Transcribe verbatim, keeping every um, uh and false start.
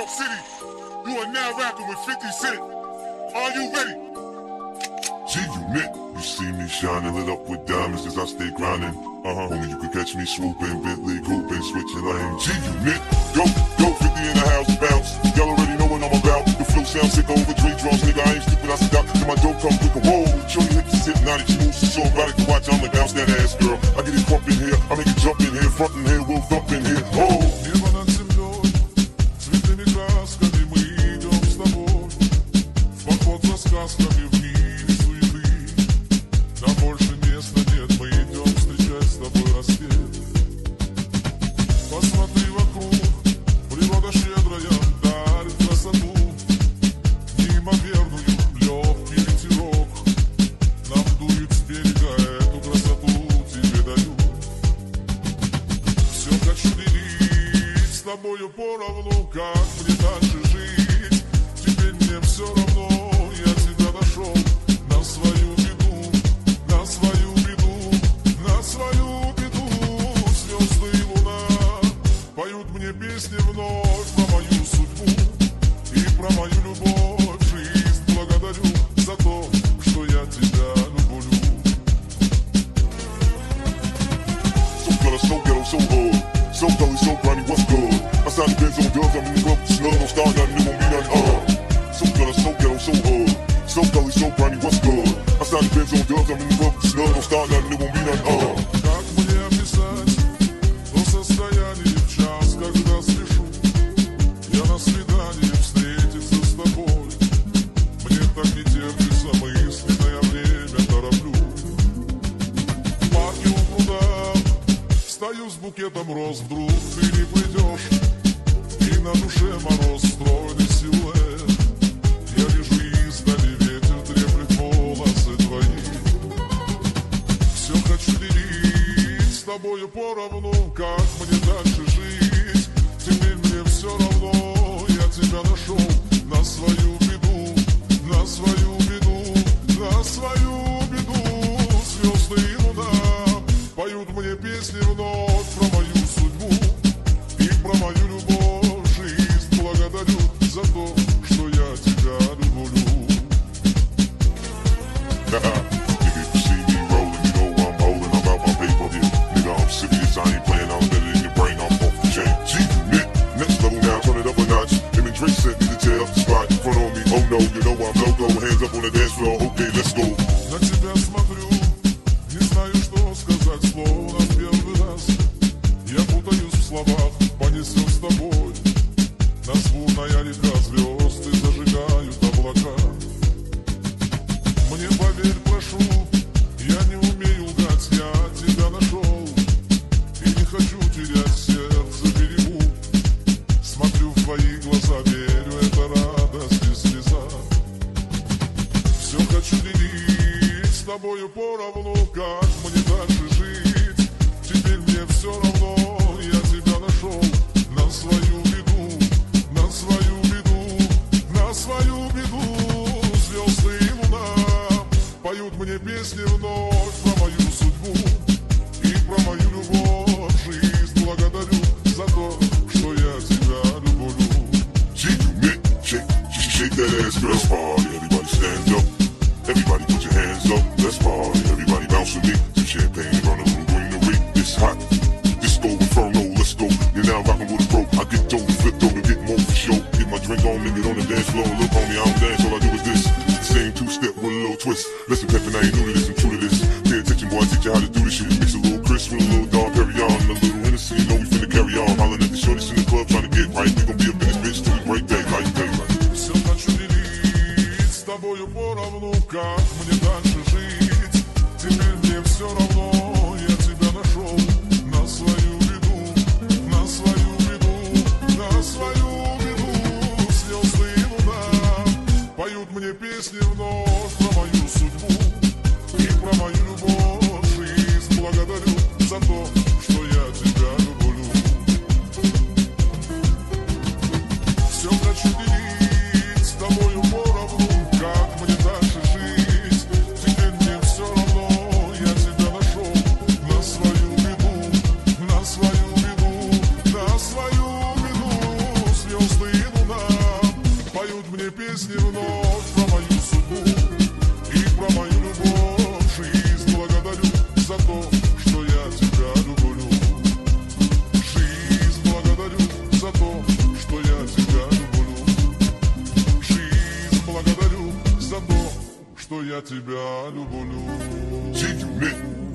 York City. You are now rapping with fifty Cent. Are you ready? G-Unit. You see me shining, lit up with diamonds as I stay grinding. Uh-huh. Only you can catch me swooping, Bentley, cooping, switching lanes. G-Unit. Go, go, fifty in the house, bounce. Y'all already know what I'm about. The flow sound sick over Dre drums, nigga. I ain't stupid, I stop. Till my dope come quick and roll. Show you hips is hypnotic, she moves so erotic to watch. I'm like bounce that ass, girl. I get it crump in here, I make it jump in here, front in here, we'll thump in here. Oh! Небо над землей, цветными красками мы идем с тобой. В поход за сказками в мире суеты. Нам больше места нет, мы идем встречать с тобой рассвет. Посмотри вокруг, природа щедрая дарит красоту. Неимоверную, легкий ветерок нам дует с берега, эту красоту тебе даю. Все хочу делить с тобою поровну, как мне дальше жить. Теперь мне все равно, я тебя нашел. На свою беду, на свою беду, на свою беду. Звезды и луна поют мне песни вновь про мою судьбу и про мою любовь. Жизнь благодарю за то, что я тебя люблю. So gutter, so ghetto, so hard. So gully, so grimy, what's good? I signed the Benz on dubs, I'm in the club with snug, don't start nothing, it won't be nothing, uh. So gutter, so ghetto, so hard. So gully, so grimy, what's good? I signed the Benz on dubs, I'm in the club with snug, don't start nothing, it won't be nothing, uh. Как мне описать то состояние в час, когда спешу я на свидание встретиться с тобой? Мне так не терпится, мысленное время тороплю. В парке у пруда стою с букетом роз, вдруг ты не придешь, и на душе мороз, стройный силуэт. Я вижу издали, ветер треплет волосы твои. Все хочу делить с тобою поровну, как мне дальше жить. Теперь мне все равно, я тебя нашел. На свою беду, на свою беду, на свою беду. Звезды и луна поют мне песни вновь про мою судьбу и про мою любовь. Жизнь благодарю за то, что я тебя люблю. Nigga, if you see me rolling, you know I'm holding, I'm out my paper here. Nigga, I'm serious, I ain't playing, I'm better in your brain, I'm off the chain. G-Unit, next level now, turn it up a notch. Him and Drake sent me to tear up the spot. Front on me, oh no, you know I'm logo. Hands up on the dance floor, okay, let's go. На тебя смотрю, не знаю, что сказать, словно в первый раз. Я путаюсь в словах, понесем с тобой. Нас бурная река звезд и зажигают облака. Мне поверь, прошу, я не умею лгать, я тебя нашел. И не хочу терять сердце берегу. Смотрю в твои глаза, верю, это радость и слеза. Все хочу делить с тобою поровну, как мне дальше жить. Теперь мне все равно, я тебя нашел. На свою беду, на свою беду, на свою беду. Звезды и луна поют мне песни вновь про мою судьбу и про мою любовь. Жизнь благодарю за то, что я тебя люблю. G-Unit, shake, shake, shake that ass, girl. Let's party, everybody stand up. Everybody put your hands up, let's party. Everybody bounce with me. Some champagne around the room, greenery. It's hot. Disco Inferno, let's go. You're now rocking with a pro. I get dope, flip dope, and get more for show. Get my drink on and get on the dance floor. Look, homie, I don't dance, all I do is this. It's the same two-step with a little twist. Listen, Peppin, I ain't new to this, I'm true to this. Pay attention, boy, I teach you how to do this shit. Mix a little Chris with a little Dom Perignon and a little Hennessy. You know we finna carry on. Hollin' at the shorties in the club, trying to get right. We gon' be up in this bitch till we break daylight, daylight. Все хочу делить с тобою поровну, как мне дальше жить. Теперь мне все равно, я тебя нашел. На свою беду, на свою беду, на свою беду. Звезды и луна поют мне песни вновь про мою судьбу и про мою любовь. Жизнь благодарю за то, что я тебя люблю. Все хочу делить с тобою поровну, как мне дальше жить. Теперь мне все равно, я тебя нашел. На свою беду, на свою беду, на свою беду. Звезды и луна песни вновь про мою судьбу и про мою любовь. Жизнь, благодарю за то, что я тебя люблю. Жизнь, благодарю за то, что я тебя люблю. Жизнь, благодарю за то, что я тебя люблю. See you next.